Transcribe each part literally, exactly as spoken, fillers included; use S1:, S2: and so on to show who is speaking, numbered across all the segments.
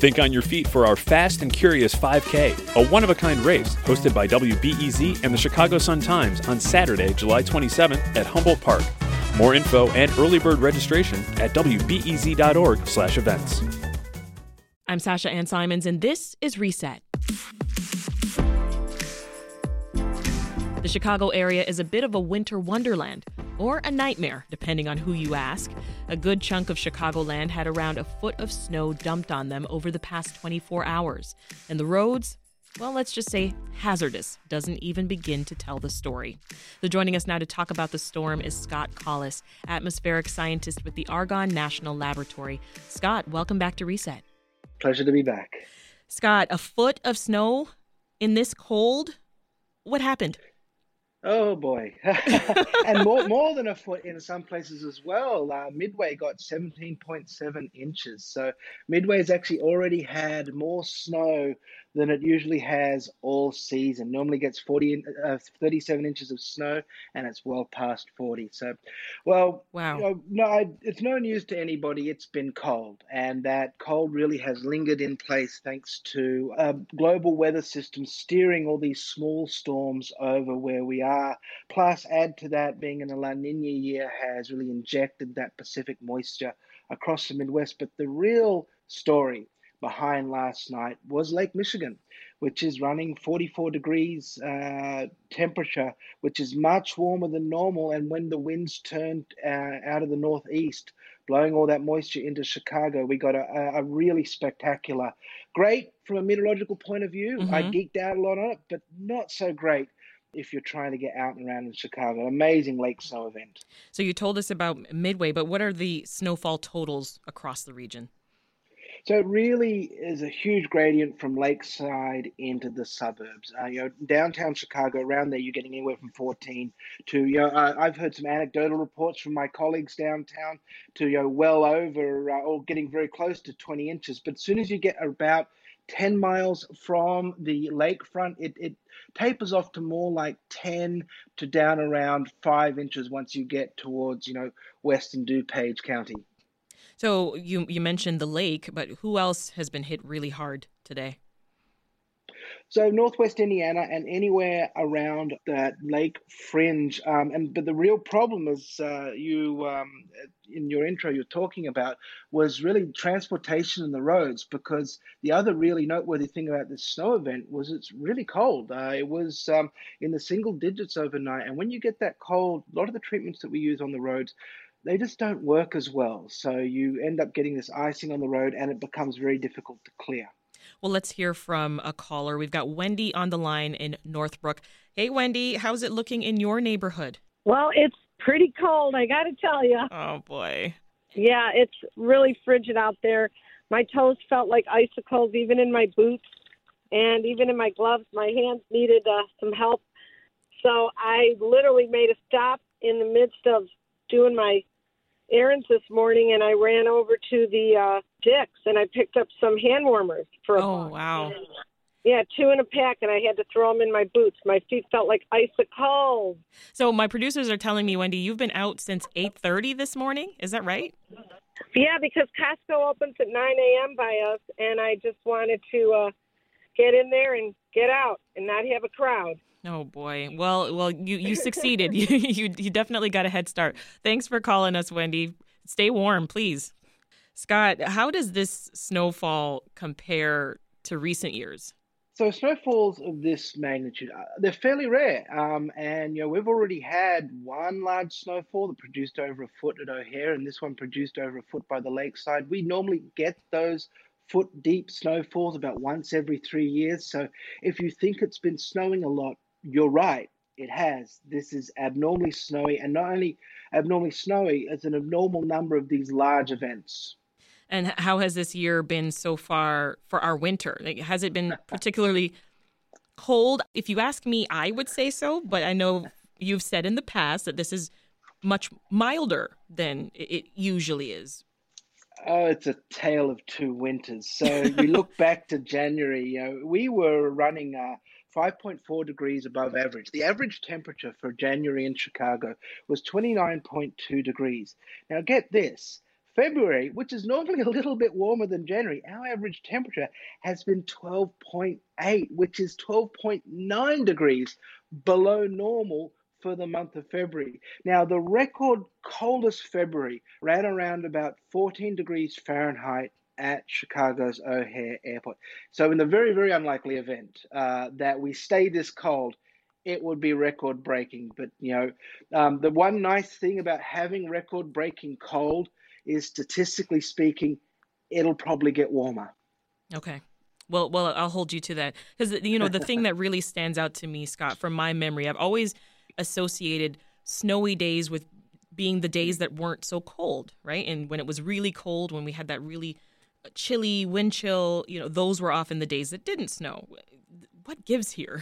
S1: Think on your feet for our Fast and Curious five K, a one-of-a-kind race hosted by W B E Z and the Chicago Sun-Times on Saturday, July twenty-seventh at Humboldt Park. More info and early bird registration at w b e z dot org slash events.
S2: I'm Sasha Ann Simons, and this is Reset. The Chicago area is a bit of a winter wonderland, or a nightmare, depending on who you ask. A good chunk of Chicagoland had around a foot of snow dumped on them over the past twenty-four hours. And the roads, well, let's just say hazardous, doesn't even begin to tell the story. So joining us now to talk about the storm is Scott Collis, atmospheric scientist with the Argonne National Laboratory. Scott, welcome back to Reset.
S3: Pleasure to be back.
S2: Scott, a foot of snow in this cold? What happened?
S3: Oh, boy. And more more than a foot in some places as well. Uh, Midway got seventeen point seven inches. So Midway's actually already had more snow than it usually has all season. Normally gets forty, uh, thirty-seven inches of snow, and it's well past forty. So, well,
S2: wow.
S3: You know, no, I, it's no news to anybody. It's been cold, and that cold really has lingered in place thanks to a global weather system steering all these small storms over where we are. Plus, add to that, being in a La Nina year has really injected that Pacific moisture across the Midwest. But the real story behind last night was Lake Michigan, which is running forty-four degrees uh, temperature, which is much warmer than normal. And when the winds turned uh, out of the northeast, blowing all that moisture into Chicago, we got a, a really spectacular, great from a meteorological point of view.
S2: Mm-hmm.
S3: I geeked out a lot on it, but not so great if you're trying to get out and around in Chicago. An amazing lake snow event.
S2: So you told us about Midway, but what are the snowfall totals across the region?
S3: So it really is a huge gradient from lakeside into the suburbs. Uh, you know, downtown Chicago, around there, you're getting anywhere from fourteen to, you know, uh, I've heard some anecdotal reports from my colleagues downtown to, you know, well over uh, or getting very close to twenty inches. But as soon as you get about ten miles from the lakefront, it, it tapers off to more like ten to down around five inches once you get towards, you know, western DuPage County.
S2: So you you mentioned the lake, but who else has been hit really hard today?
S3: So Northwest Indiana and anywhere around that lake fringe. Um, and but the real problem is uh, you um, in your intro you're talking about was really transportation and the roads, because the other really noteworthy thing about this snow event was it's really cold. Uh, it was um, in the single digits overnight, and when you get that cold, a lot of the treatments that we use on the roads, they just don't work as well. So you end up getting this icing on the road, and it becomes very difficult to clear.
S2: Well, let's hear from a caller. We've got Wendy on the line in Northbrook. Hey, Wendy, how's it looking in your neighborhood?
S4: Well, it's pretty cold, I got to tell you.
S2: Oh, boy.
S4: Yeah, it's really frigid out there. My toes felt like icicles, even in my boots, and even in my gloves. My hands needed uh, some help. So I literally made a stop in the midst of doing my errands this morning, and I ran over to the uh, Dick's, and I picked up some hand warmers for a
S2: Oh,
S4: buck.
S2: wow.
S4: Yeah, two in a pack, and I had to throw them in my boots. My feet felt like icicles.
S2: So my producers are telling me, Wendy, you've been out since eight thirty this morning. Is that right?
S4: Yeah, because Costco opens at nine a.m. by us, and I just wanted to uh, get in there and get out and not have a crowd.
S2: Oh, boy. Well, well, you, you succeeded. you, you you definitely got a head start. Thanks for calling us, Wendy. Stay warm, please. Scott, how does this snowfall compare to recent years?
S3: So snowfalls of this magnitude, uh, they're fairly rare. Um, and, you know, we've already had one large snowfall that produced over a foot at O'Hare, and this one produced over a foot by the lakeside. We normally get those foot deep snowfalls about once every three years. So if you think it's been snowing a lot, you're right. It has. This is abnormally snowy, and not only abnormally snowy, it's an abnormal number of these large events.
S2: And how has this year been so far for our winter? Like, has it been particularly cold? If you ask me, I would say so, but I know you've said in the past that this is much milder than it usually is.
S3: Oh, it's a tale of two winters. So you look back to January, you know, we were running uh, five point four degrees above average. The average temperature for January in Chicago was twenty-nine point two degrees. Now get this, February, which is normally a little bit warmer than January, our average temperature has been twelve point eight, which is twelve point nine degrees below normal for the month of February. Now, the record coldest February ran around about fourteen degrees Fahrenheit at Chicago's O'Hare Airport. So in the very, very unlikely event uh, that we stay this cold, it would be record breaking. But, you know, um, the one nice thing about having record breaking cold is, statistically speaking, it'll probably get warmer.
S2: Okay. Well, well, I'll hold you to that. Because, you know, the thing that really stands out to me, Scott, from my memory, I've always associated snowy days with being the days that weren't so cold, right? And when it was really cold, when we had that really chilly wind chill, you know, those were often the days that didn't snow. What gives here?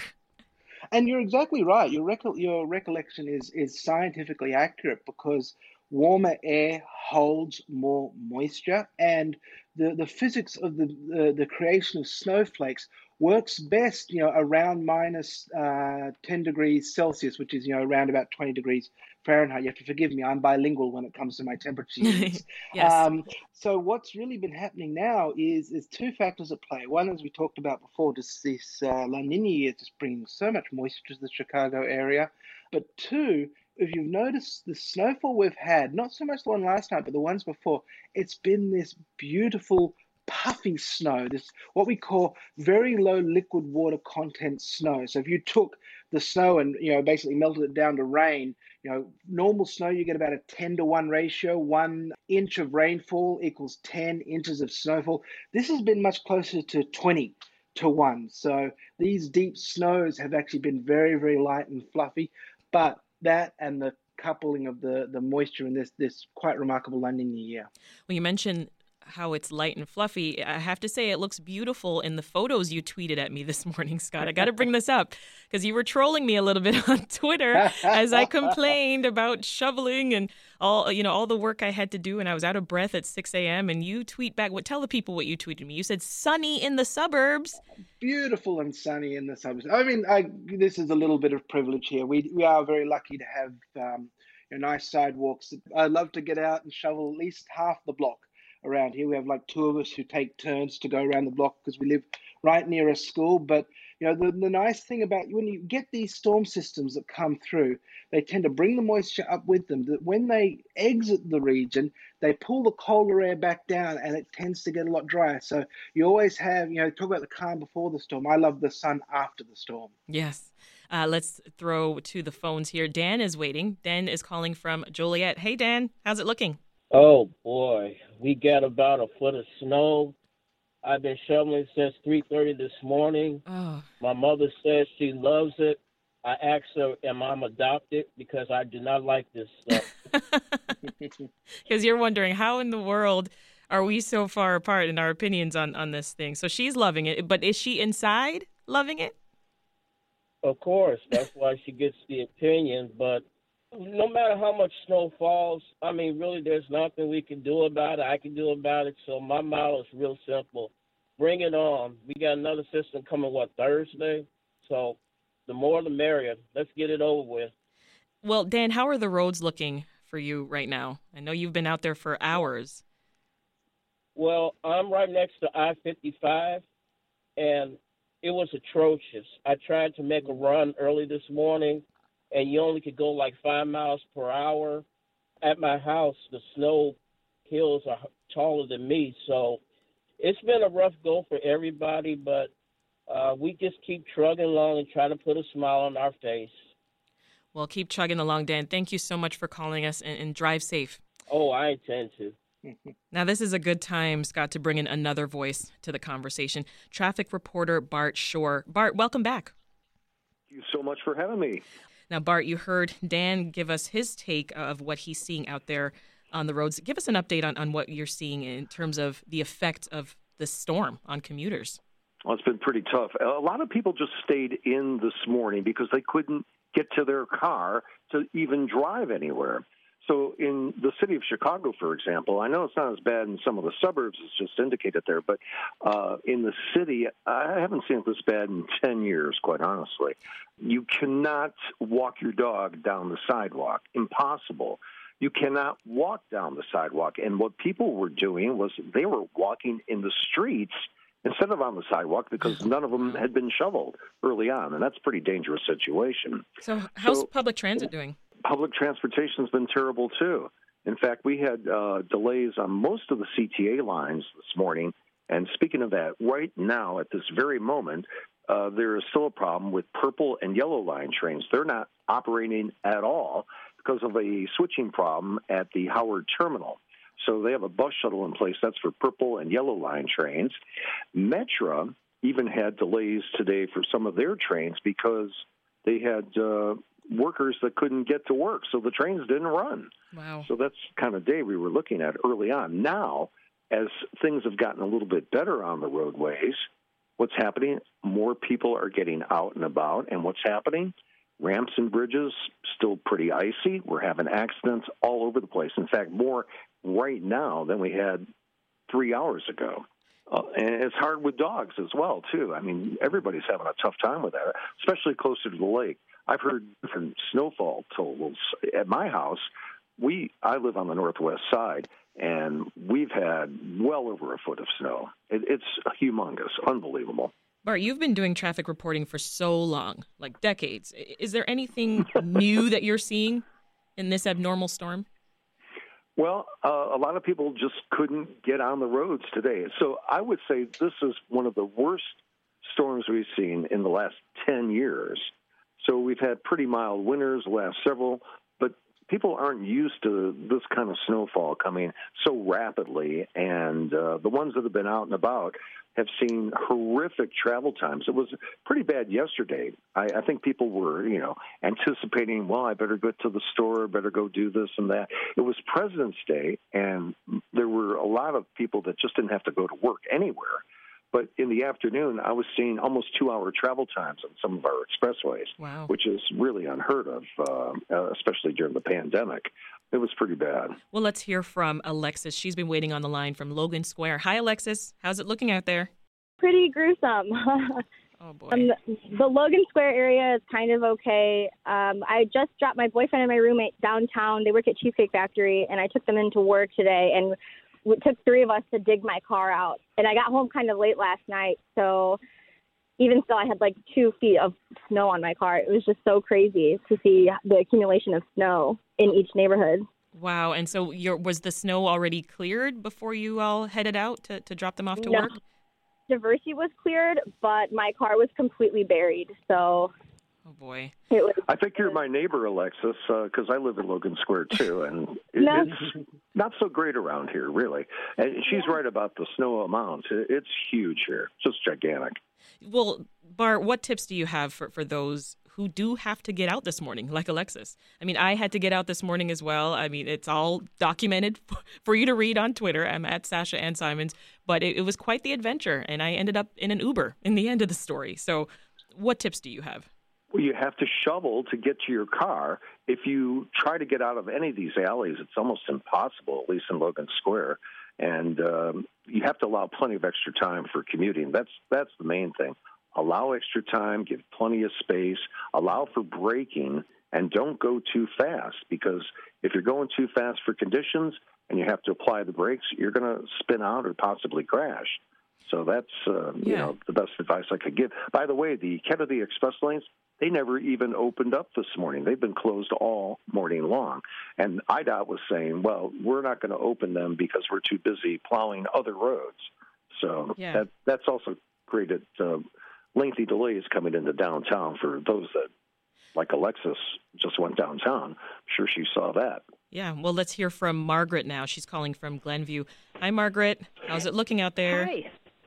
S3: And you're exactly right. Your reco- your recollection is is scientifically accurate, because warmer air holds more moisture, and the, the physics of the, the the creation of snowflakes works best, you know, around minus uh, ten degrees Celsius, which is, you know, around about twenty degrees Fahrenheit. You have to forgive me, I'm bilingual when it comes to my temperature units.
S2: Yes.
S3: Um, so what's really been happening now is is two factors at play. One, as we talked about before, just this uh, La Nina year just bringing so much moisture to the Chicago area. But two, if you've noticed the snowfall we've had, not so much the one last night, but the ones before, it's been this beautiful puffy snow, this what we call very low liquid water content snow. So if you took the snow and, you know, basically melted it down to rain, you know, normal snow, you get about a ten to one ratio. One inch of rainfall equals ten inches of snowfall. This has been much closer to twenty to one. So these deep snows have actually been very, very light and fluffy. But that and the coupling of the, the moisture in this, this quite remarkable La Nina year.
S2: Well, you mentioned how it's light and fluffy. I have to say it looks beautiful in the photos you tweeted at me this morning, Scott. I got to bring this up because you were trolling me a little bit on Twitter as I complained about shoveling and all, you know, all the work I had to do, and I was out of breath at six a.m. and you tweet back. What? Tell the people what you tweeted me. You said sunny in the suburbs.
S3: Beautiful and sunny in the suburbs. I mean, I, this is a little bit of privilege here. We we are very lucky to have um, you know, nice sidewalks. I love to get out and shovel at least half the block. Around here, we have like two of us who take turns to go around the block because we live right near a school. But, you know, the, the nice thing about when you get these storm systems that come through, they tend to bring the moisture up with them. That when they exit the region, they pull the colder air back down, and it tends to get a lot drier. So you always have, you know, talk about the calm before the storm. I love the sun after the storm.
S2: Yes. Uh, let's throw to the phones here. Dan is waiting. Dan is calling from Joliet. Hey, Dan, how's it looking?
S5: Oh, boy, we got about a foot of snow. I've been shoveling since three thirty this morning.
S2: Oh.
S5: My mother says she loves it. I asked her, am I adopted? Because I do not like this stuff.
S2: Because you're wondering, how in the world are we so far apart in our opinions on, on this thing? So she's loving it, but is she inside loving it?
S5: Of course, that's why she gets the opinion, but no matter how much snow falls, I mean, really, there's nothing we can do about it. I can do about it. So my motto is real simple. Bring it on. We got another system coming, what, Thursday? So the more the merrier. Let's get it over with.
S2: Well, Dan, how are the roads looking for you right now? I know you've been out there for hours.
S5: Well, I'm right next to I fifty-five, and it was atrocious. I tried to make a run early this morning, and you only could go like five miles per hour. At my house, the snow hills are taller than me, so it's been a rough go for everybody, but uh, we just keep trugging along and try to put a smile on our face.
S2: Well, keep chugging along, Dan. Thank you so much for calling us, and, and drive safe.
S5: Oh, I intend to.
S2: Now, this is a good time, Scott, to bring in another voice to the conversation. Traffic reporter Bart Shore. Bart, welcome back.
S6: Thank you so much for having me.
S2: Now, Bart, you heard Dan give us his take of what he's seeing out there on the roads. Give us an update on, on what you're seeing in terms of the effect of the storm on commuters.
S6: Well, it's been pretty tough. A lot of people just stayed in this morning because they couldn't get to their car to even drive anywhere. So in the city of Chicago, for example, I know it's not as bad in some of the suburbs as just indicated there, but uh, in the city, I haven't seen it this bad in ten years, quite honestly. You cannot walk your dog down the sidewalk. Impossible. you cannot walk down the sidewalk. And what people were doing was they were walking in the streets instead of on the sidewalk because none of them had been shoveled early on, and that's a pretty dangerous situation.
S2: So how's
S6: So-
S2: public transit doing?
S6: Public transportation's been terrible, too. In fact, we had uh, delays on most of the C T A lines this morning. And speaking of that, right now, at this very moment, uh, there is still a problem with purple and yellow line trains. They're not operating at all because of a switching problem at the Howard Terminal. So they have a bus shuttle in place. That's for purple and yellow line trains. Metra even had delays today for some of their trains because they had uh, workers that couldn't get to work, so the trains didn't run.
S2: Wow.
S6: So that's the kind of day we were looking at early on. Now, as things have gotten a little bit better on the roadways, what's happening? More people are getting out and about, and what's happening? Ramps and bridges still pretty icy. We're having accidents all over the place. In fact, more right now than we had three hours ago. Uh, and it's hard with dogs as well, too. I mean, everybody's having a tough time with that, especially closer to the lake. I've heard different snowfall totals. At my house, we I live on the northwest side, and we've had well over a foot of snow. It, it's humongous, unbelievable.
S2: Bart, you've been doing traffic reporting for so long, like decades. Is there anything new that you're seeing in this abnormal storm?
S6: Well, uh, a lot of people just couldn't get on the roads today. So I would say this is one of the worst storms we've seen in the last ten years. So we've had pretty mild winters the last several, but people aren't used to this kind of snowfall coming so rapidly. And uh, the ones that have been out and about have seen horrific travel times. It was pretty bad yesterday. I, I think people were, you know, anticipating, well, I better go to the store, better go do this and that. It was President's Day, and there were a lot of people that just didn't have to go to work anywhere. But in the afternoon, I was seeing almost two-hour travel times on some of our expressways,
S2: Wow.
S6: which is really unheard of, uh, uh, especially during the pandemic. It was pretty bad.
S2: Well, let's hear from Alexis. She's been waiting on the line from Logan Square. Hi, Alexis. How's it looking out there?
S4: Pretty gruesome.
S2: Oh, boy.
S4: Um, the, the Logan Square area is kind of okay. Um, I just dropped my boyfriend and my roommate downtown. They work at Cheesecake Factory, and I took them into work today, and it took three of us to dig my car out. And I got home kind of late last night, so even still, I had like two feet of snow on my car. It was just so crazy to see the accumulation of snow in each neighborhood.
S2: Wow. And so your, was the snow already cleared before you all headed out to, to drop them off to
S4: No.
S2: work?
S4: Diversey was cleared, but my car was completely buried. So
S2: Oh, boy.
S4: it was.
S6: I think you're my neighbor, Alexis, because I live in Logan Square, too, and it,
S4: No.
S6: it's not so great around here, really. And she's right about the snow amount. It's huge here, just gigantic.
S2: Well, Bart, what tips do you have for, for those who do have to get out this morning, like Alexis? I mean, I had to get out this morning as well. I mean, it's all documented for you to read on Twitter. I'm at Sasha Ann Simons, but it, it was quite the adventure, and I ended up in an Uber in the end of the story. So what tips do you have?
S6: Well, you have to shovel to get to your car. If you try to get out of any of these alleys, it's almost impossible, at least in Logan Square. And um, you have to allow plenty of extra time for commuting. That's that's the main thing. Allow extra time, give plenty of space, allow for braking, and don't go too fast, because if you're going too fast for conditions and you have to apply the brakes, you're going to spin out or possibly crash. So that's uh,
S2: Yeah.
S6: you know the best advice I could give. By the way, the Kennedy Express lanes, they never even opened up this morning. They've been closed all morning long. And I D O T was saying, well, we're not going to open them because we're too busy plowing other roads. So
S2: Yeah.
S6: that that's also created uh, lengthy delays coming into downtown for those that, like Alexis, just went downtown. I'm sure she saw that.
S2: Yeah, well, let's hear from Margaret now. She's calling from Glenview. Hi, Margaret. How's it looking out there?
S7: Hi.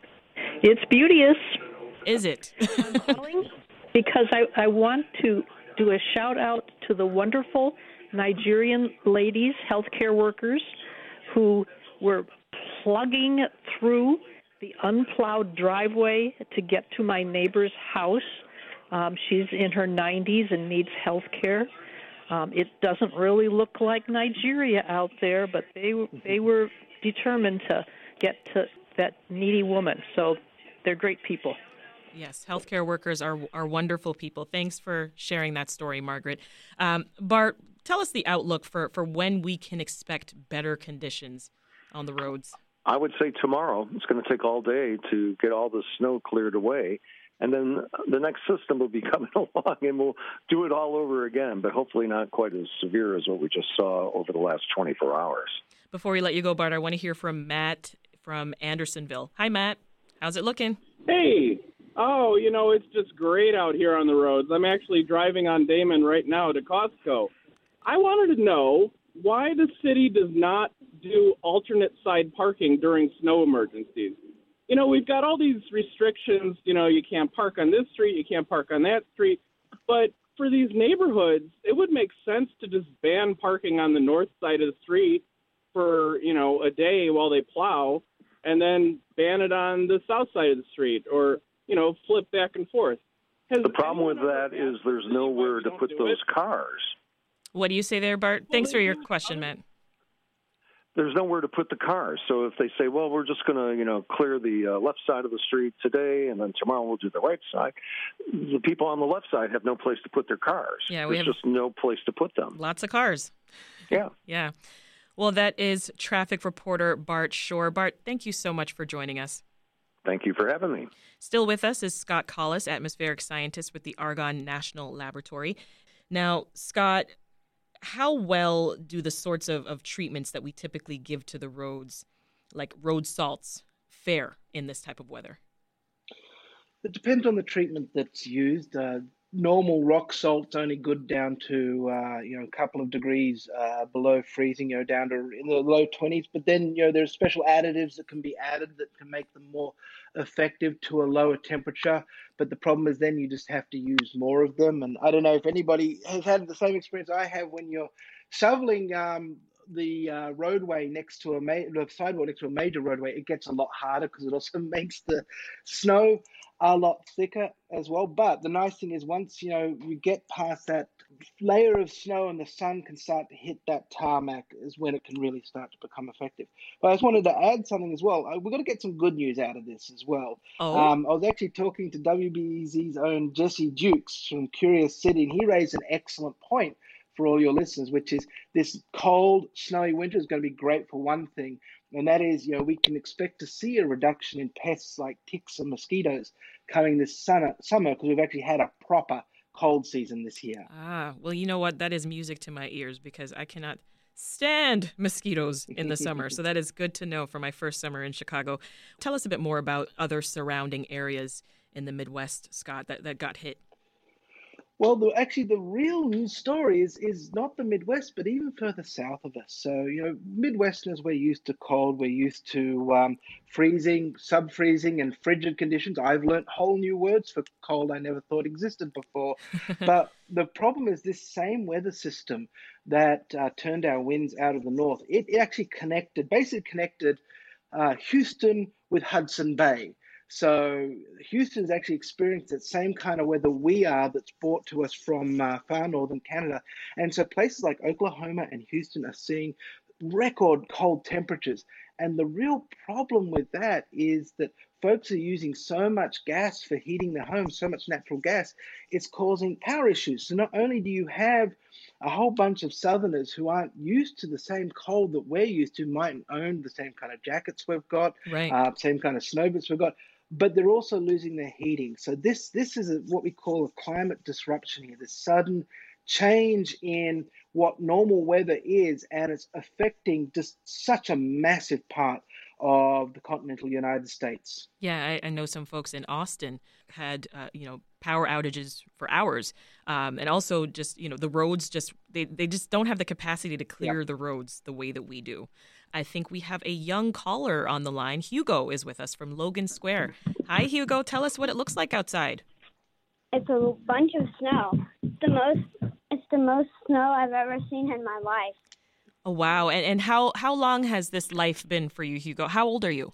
S7: It's beauteous.
S2: Is it?
S7: I'm calling because I, I want to do a shout out to the wonderful Nigerian ladies, healthcare workers, who were plugging through the unplowed driveway to get to my neighbor's house. Um, she's in her nineties and needs health care. Um, it doesn't really look like Nigeria out there, but they they were determined to get to that needy woman. So they're great people.
S2: Yes, healthcare workers are are wonderful people. Thanks for sharing that story, Margaret. Um, Bart, tell us the outlook for, for when we can expect better conditions on the roads.
S6: I would say tomorrow. It's going to take all day to get all the snow cleared away. And then the next system will be coming along, and we'll do it all over again, but hopefully not quite as severe as what we just saw over the last twenty-four hours.
S2: Before we let you go, Bart, I want to hear from Matt from Andersonville. Hi, Matt. How's it looking?
S8: Hey. Oh, you know, it's just great out here on the roads. I'm actually driving on Damon right now to Costco. I wanted to know why the city does not do alternate side parking during snow emergencies. You know, we've got all these restrictions, you know, you can't park on this street, you can't park on that street. But for these neighborhoods, it would make sense to just ban parking on the north side of the street for, you know, a day while they plow, and then ban it on the south side of the street, or, you know, flip back and forth. Has
S6: the problem with that is there's nowhere to put those it? cars.
S2: What do you say there, Bart?
S8: Well,
S2: Thanks for your
S8: do,
S2: question, Matt.
S6: There's nowhere to put the cars. So if they say, well, we're just going to, you know, clear the uh, left side of the street today, and then tomorrow we'll do the right side, the people on the left side have no place to put their cars.
S2: Yeah, we
S6: There's
S2: have
S6: just no place to put them.
S2: Lots of cars.
S6: Yeah.
S2: Yeah. Well, that is traffic reporter Bart Shore. Bart, thank you so much for joining us.
S6: Thank you for having me.
S2: Still with us is Scott Collis, atmospheric scientist with the Argonne National Laboratory. Now, Scott, how well do the sorts of, of treatments that we typically give to the roads, like road salts, fare in this type of weather?
S3: It depends on the treatment that's used. Uh, normal rock salt's only good down to uh, you know a couple of degrees uh, below freezing, you know, down to in the low twenties. But then you know there's special additives that can be added that can make them more effective to a lower temperature. But the problem is then you just have to use more of them. And I don't know if anybody has had the same experience I have when you're shoveling um, the uh, roadway next to a ma- the sidewalk next to a major roadway. It gets a lot harder because it also makes the snow a lot thicker as well. But the nice thing is once, you know, you get past that layer of snow and the sun can start to hit that tarmac is when it can really start to become effective. But I just wanted to add something as well. We're going to get some good news out of this as well.
S2: Oh.
S3: Um, I was actually talking to W B E Z's own Jesse Dukes from Curious City, and he raised an excellent point for all your listeners, which is this cold, snowy winter is going to be great for one thing, and that is, you know, we can expect to see a reduction in pests like ticks and mosquitoes coming this summer because we've actually had a proper cold season this year.
S2: Ah, well, you know what? That is music to my ears because I cannot stand mosquitoes in the summer. So that is good to know for my first summer in Chicago. Tell us a bit more about other surrounding areas in the Midwest, Scott, that, that got hit.
S3: Well, the, actually, the real news story is is not the Midwest, but even further south of us. So, you know, Midwesterners, we're used to cold, we're used to um, freezing, sub-freezing, and frigid conditions. I've learnt whole new words for cold I never thought existed before. But the problem is this same weather system that uh, turned our winds out of the north, it, it actually connected, basically connected uh, Houston with Hudson Bay. So Houston's actually experienced that same kind of weather we are that's brought to us from uh, far northern Canada. And so places like Oklahoma and Houston are seeing record cold temperatures. And the real problem with that is that folks are using so much gas for heating their homes, so much natural gas, it's causing power issues. So not only do you have a whole bunch of Southerners who aren't used to the same cold that we're used to, mightn't own the same kind of jackets we've got,
S2: right.
S3: uh, same kind of snow boots we've got, but they're also losing their heating. So this this is a, what we call a climate disruption here, this sudden change in what normal weather is, and it's affecting just such a massive part of the continental United States.
S2: Yeah, I, I know some folks in Austin had, uh, you know, power outages for hours. Um, and also just, you know, the roads just, they, they just don't have the capacity to clear yep. the roads the way that we do. I think we have a young caller on the line. Hugo is with us from Logan Square. Hi, Hugo. Tell us what it looks like outside.
S9: It's a bunch of snow. It's the most, it's the most snow I've ever seen in my life.
S2: Oh, wow. And and how, how long has this life been for you, Hugo? How old are you?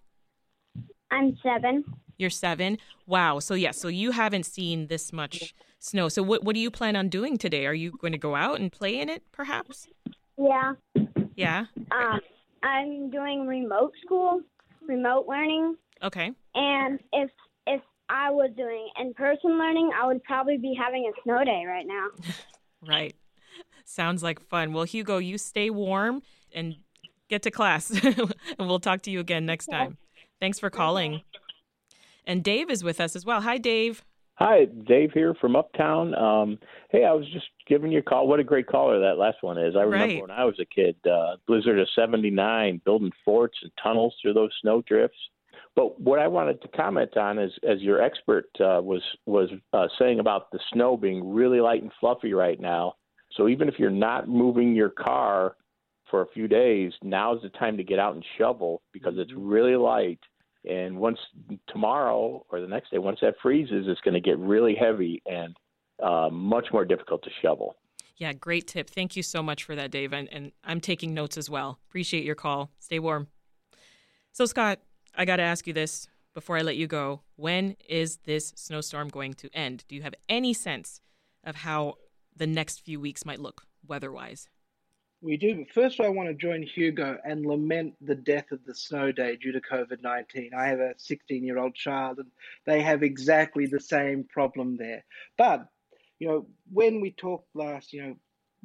S9: I'm seven.
S2: You're seven? Wow. So, yeah, so you haven't seen this much snow. So what, what do you plan on doing today? Are you going to go out and play in it, perhaps?
S9: Yeah.
S2: Yeah?
S9: Um, I'm doing remote school, remote learning.
S2: Okay.
S9: And if if I was doing in-person learning, I would probably be having a snow day right now.
S2: Right. Sounds like fun. Well, Hugo, you stay warm and get to class. And we'll talk to you again next time. Thanks for calling. And Dave is with us as well. Hi, Dave.
S10: Hi, Dave here from Uptown. Um, hey, I was just giving you a call. What a great caller that last one is. I remember
S2: Right.
S10: when I was a kid, uh, blizzard of seventy-nine, building forts and tunnels through those snow drifts. But what I wanted to comment on is, as your expert uh, was was uh, saying about the snow being really light and fluffy right now. So even if you're not moving your car for a few days, now's the time to get out and shovel because it's really light. And once tomorrow or the next day, once that freezes, it's going to get really heavy and uh, much more difficult to shovel.
S2: Yeah, great tip. Thank you so much for that, Dave. And, and I'm taking notes as well. Appreciate your call. Stay warm. So, Scott, I got to ask you this before I let you go. When is this snowstorm going to end? Do you have any sense of how the next few weeks might look weather-wise?
S3: We do, but first I want to join Hugo and lament the death of the snow day due to COVID nineteen. I have a sixteen-year-old child, and they have exactly the same problem there. But, you know, when we talked last, you know,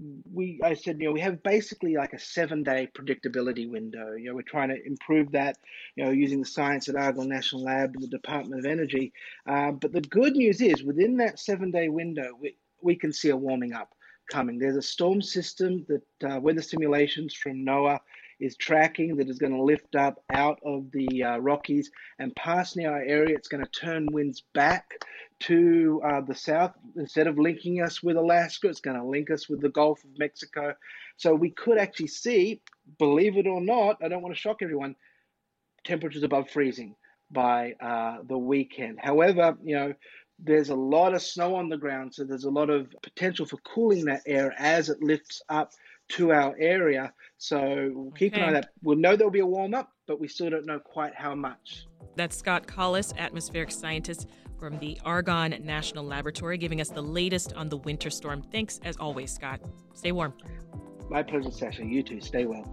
S3: we I said, you know, we have basically like a seven-day predictability window. You know, we're trying to improve that, you know, using the science at Argonne National Lab and the Department of Energy. Uh, but the good news is within that seven-day window, we, we can see a warming up coming. There's a storm system that uh, weather simulations from NOAA is tracking that is going to lift up out of the uh, Rockies and pass near our area. It's going to turn winds back to uh, the south. Instead of linking us with Alaska, it's going to link us with the Gulf of Mexico. So we could actually see, believe it or not, I don't want to shock everyone, temperatures above freezing by uh, the weekend. However, you know, there's a lot of snow on the ground, so there's a lot of potential for cooling that air as it lifts up to our area. So we'll keep
S2: Okay.
S3: an eye on that. We'll know there'll be a warm-up, but we still don't know quite how much.
S2: That's Scott Collis, atmospheric scientist from the Argonne National Laboratory, giving us the latest on the winter storm. Thanks, as always, Scott. Stay warm.
S3: My pleasure, Sasha. You too. Stay well.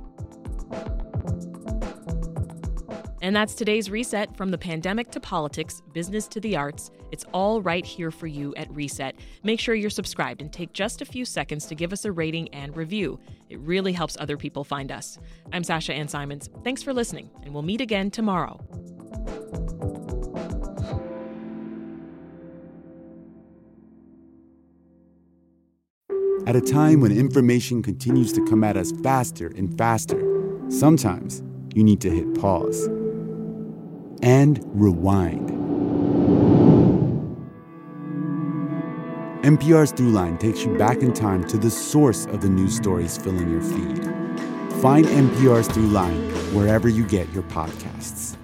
S2: And that's today's Reset. From the pandemic to politics, business to the arts, it's all right here for you at Reset. Make sure you're subscribed and take just a few seconds to give us a rating and review. It really helps other people find us. I'm Sasha Ann Simons. Thanks for listening, and we'll meet again tomorrow.
S11: At a time when information continues to come at us faster and faster, sometimes you need to hit pause and rewind. N P R's Throughline takes you back in time to the source of the news stories filling your feed. Find N P R's Throughline wherever you get your podcasts.